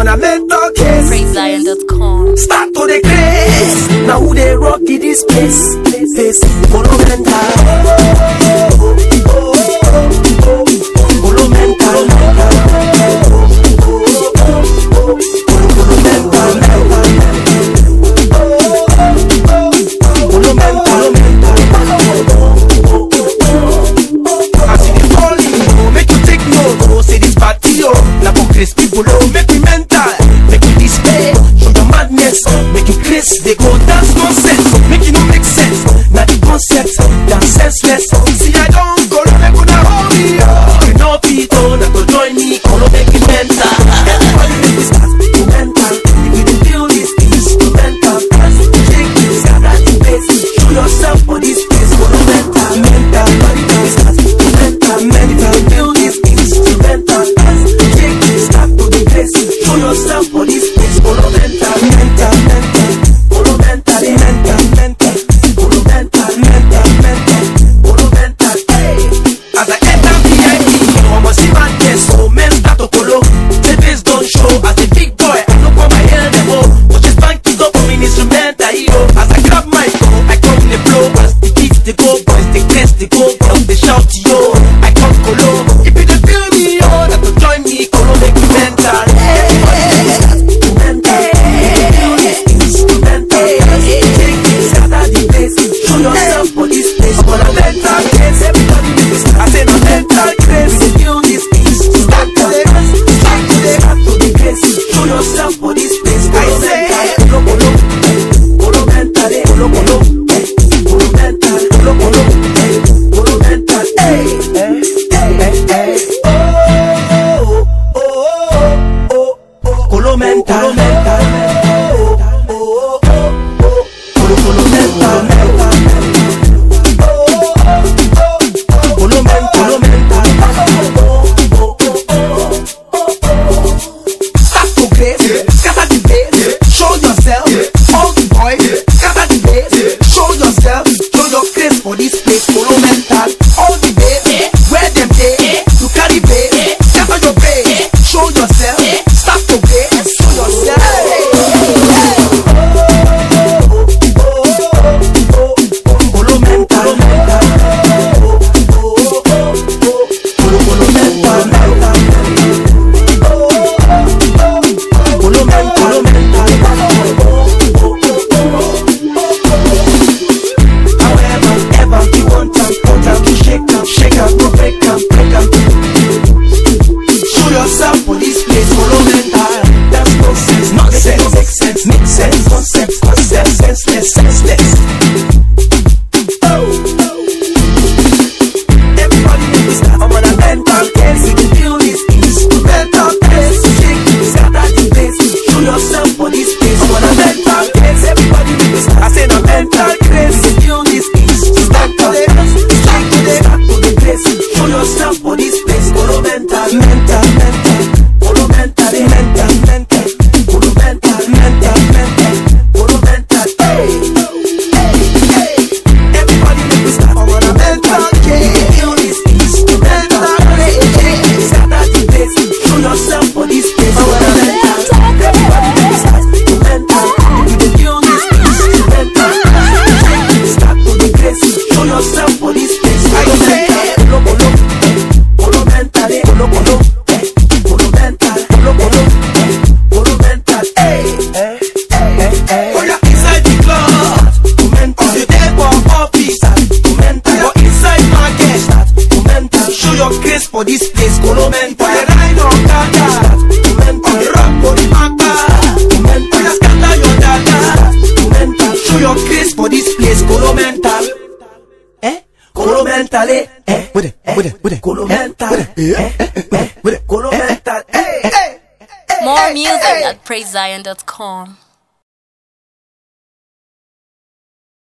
on a mental case. PraiseZion.com. Start to the grace. Now who they rock in this place? Face monumental. Monumental. People don't make me mental, make me display, show your madness, make you crazy, they go dance nonsense, make it no make sense, not the concept, dance senseless, see I don't go, they gonna hold me up, you know people, that go join me, all make it mental, everybody make me start, mental, if you don't feel this, instrumental, shake this, scatter the bass, show yourself for this place, mental, everybody make me start, mental, if you don't feel this, instrumental, show yourself for this place, monumental, mental, monumental, mental, monumental, hey. As I enter VIP, I'm a seaman, yes, so men start to follow. The face don't show, as a big boy, I know for my hair, they go. But just bank it up for me, instrumental, yo. As I grab my phone, I come in the flow. As the beats, they go, boys, they dance, they go, girls, they shout, yo. I come colo. If you don't feel me, yo, that will join me, colo, make me mental. Show yourself for this place, for a mental case. Everybody make me start. I say no mental case. We feel this peace. Start to the case. Show yourself for this place. I say polo mental, polo mental, polo mental. Hey, polo mental. For this place, monumental, all the way, where them day, you carry bass, scatter your bass, show yourself, start to bass, show yourself. Monumental, shake up, go break up, show yourself for this place, monumental. That's nonsense, nonsense, make sense, make sense, concept, senseless. Everybody make me start. I'm on a mental case. You can feel this instrumental place. Shake it, scatter the bass. Show yourself for this place. I'm on a mental case. Everybody make me start. I say no mental case. You can feel this instrumental place. Show yourself for this place, monumental, mental, monumental, monumental, hey. Everybody make me start. I'm on a mental case. Feel this instrumental place. Scatter the bass. Show yourself for this place, monumental. Everybody make me start. Mental. If you feel this instrumental, start to the grace. Show yourself for this place, monumental. For this place, monumental. Ride on data, monumental. Rock for the matter, monumental. Scatter your data, monumental. Show your grace for this place, monumental. Monumental, with it, monumental, monumental. More music at PraiseZion.com.